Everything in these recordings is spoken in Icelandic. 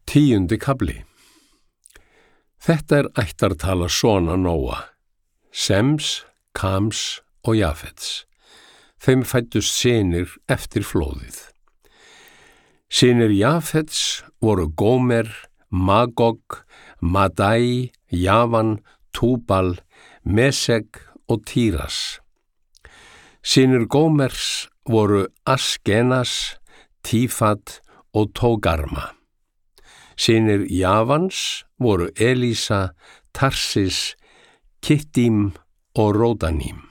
10. kafli. Þetta ættartala sona Nóa, Sems, Kams og Jafets. Þeim fæddust synir eftir flóðið. Synir Jafets voru Gómer, Magog, Madai, Javan, Túbal, Meseg og Tíras. Synir Gómers voru Askenas, Tífat og Tógarma. Synir Javans voru Elísa, Tarsis, Kittim og Ródaním.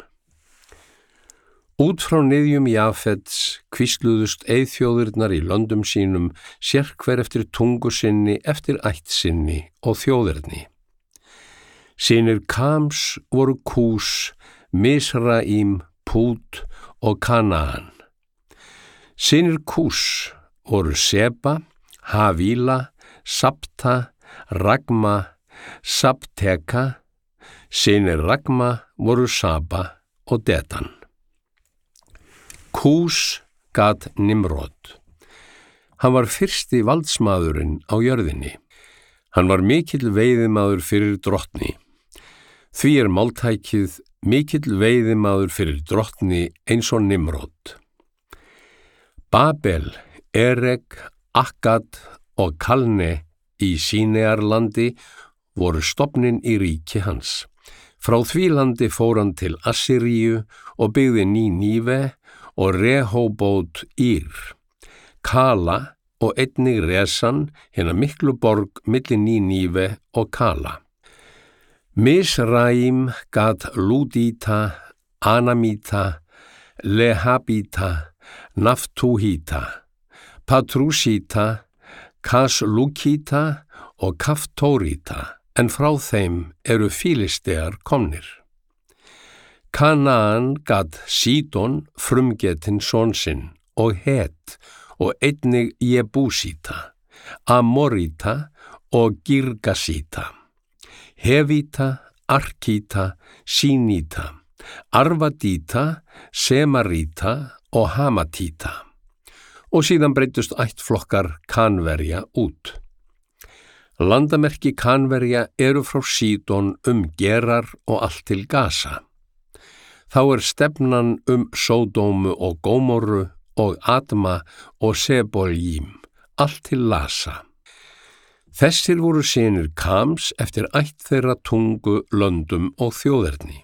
Út frá niðjum Jafets hvísluðust eyþjóðirnar í löndum sínum, sérhver eftir tungu sinni, eftir ætt sinni og þjóðerni. Synir Kams voru Kús, Misraím, Pút og Kanaan. Synir Kús voru Seba, Havíla, Sabta, Ragma, Sabteka. Synir Ragma voru Saba og Dedan. Kús gat Nimrod. Hann var fyrsti valdsmaðurinn á jörðinni. Hann var mikill veiðimaður fyrir drottni. Því máltækið mikill veiðimaður fyrir drottni eins og Nimrod. Babel, Erek, Akkad og Kalne í Sínearlandi voru stofnin í ríki hans. Frá því landi fór hann til Assíríu og byggði Níníve og Rehóbót Ír, Kala og einnig Resan, hina miklu borg milli Níníve og Kala. Misraím gat Lúdíta, Anamíta, Lehabíta, Naftúhíta, Patrúsíta, Kaslúkíta og Kaftóríta, en frá þeim eru Filistear komnir. Kanaan gat Sídon, frumgetinn son sinn, og Het, og einnig Jebúsíta, Amoríta og Girgasíta, Hevíta, Arkíta, Síníta, Arvadíta, Semaríta og Hamatíta. Og síðan breyttust ættflokkar Kanverja út. Landamerki Kanverja eru frá Sídon Gerar og allt til Gaza. Þá stefnan Sódómu og Gómoru og Adma og Seboljím, allt til Lasa. Þessir voru synir Kams eftir ætt þeirra tungu, löndum og þjóðerni.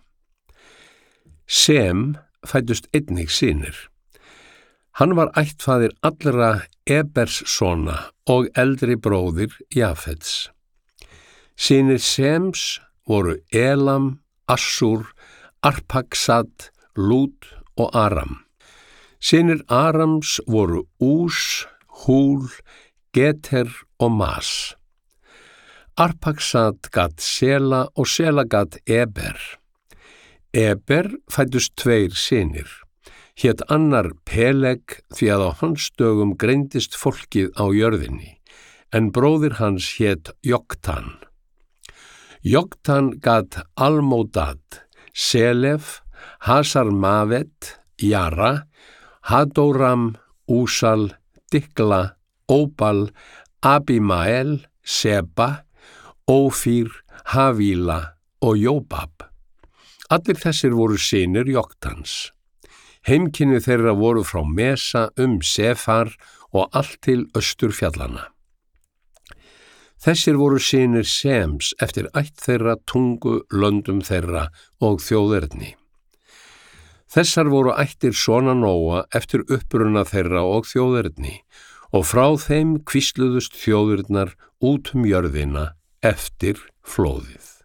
Sem fæddust einnig synir. Hann var ættfaðir allra Eberssona og eldri bróðir Jafets. Synir Sems voru Elam, Assur, Arpaksad, Lút og Aram. Synir Arams voru Ús, Húl, Geter og Mas. Arpaksad gat Sela og Sela gat Eber. Eber fæddust tveir synir. Hét annar Peleg því að á hans dögum greindist fólkið á jörðinni, en bróðir hans hét Joktan. Joktan gat Almódad, Selef, Hasarmavet, Jara, Hadóram, Úsal, Dikla, Óbal, Abimael, Seba, Ófír, Havíla og Jóbab. Allir þessir voru synir Joktans. Heimkynni þeirra voru frá Mesa Sefar og allt til austurfjallana. Þessir voru synir Sems eftir ætt þeirra, tungu, löndum þeirra og þjóðerni. Þessar voru ættir sona Nóa eftir uppruna þeirra og þjóðerni, og frá þeim hvísluðust þjóðirnar út jörðina eftir flóðið.